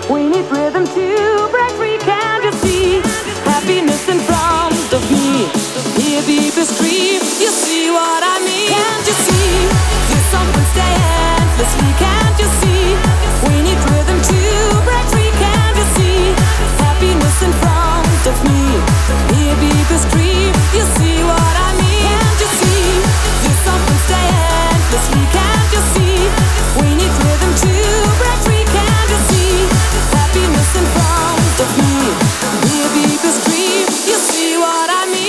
We need rhythm to break free. Can't you see happiness in front of me? Hear people scream. You see what I mean? Can't you see this song will stay endlessly? Can't you see we need rhythm to break free? Can't you see happiness in front of me? Hear people scream. You see what I mean? Can't you see this song will stay endlessly? Can't you see we need rhythm to break free? Can't you see happiness in front of me? Hear people scream. You see what I mean?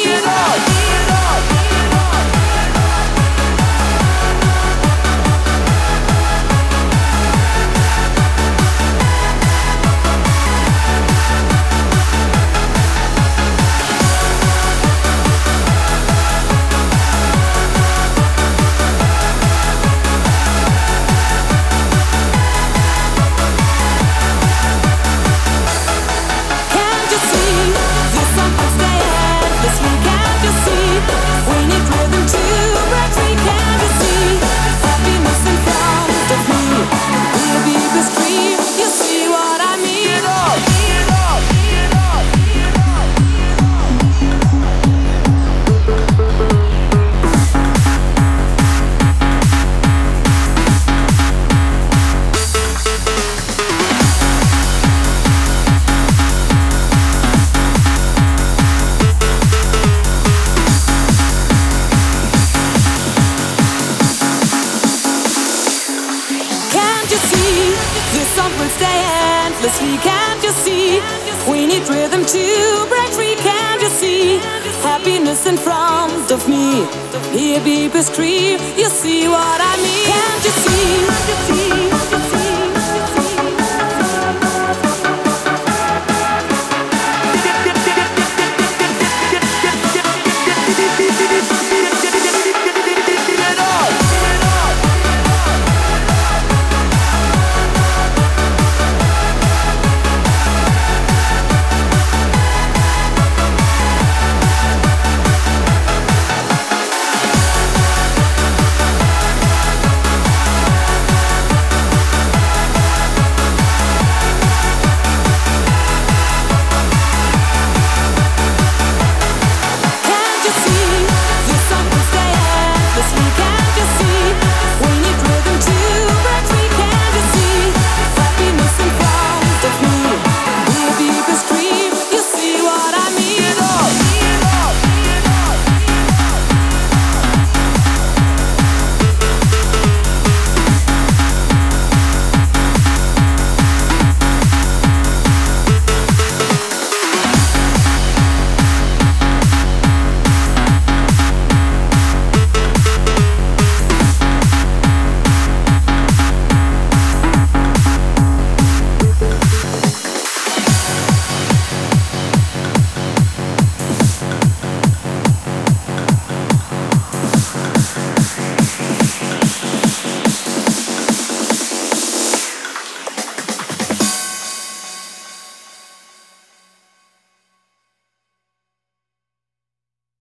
Can't you see we need rhythm to break free? Can't you see happiness in front of me? Hear people scream. You see what I mean? Can't you see?